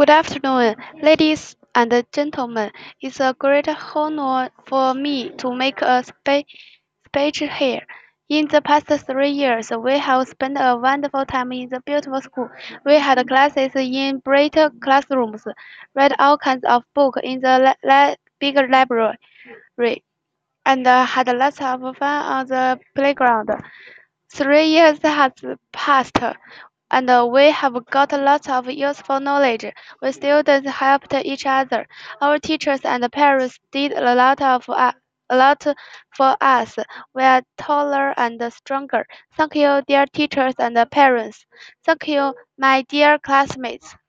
Good afternoon, ladies and gentlemen. It's a great honor for me to make a speech here. In the past 3 years, we have spent a wonderful time in the beautiful school. We had classes in bright classrooms, read all kinds of books in the big library, and had lots of fun on the playground. 3 years has passed, and we have got lots of useful knowledge. We students helped each other. Our teachers and parents did a lot for us. We are taller and stronger. Thank you, dear teachers and parents. Thank you, my dear classmates.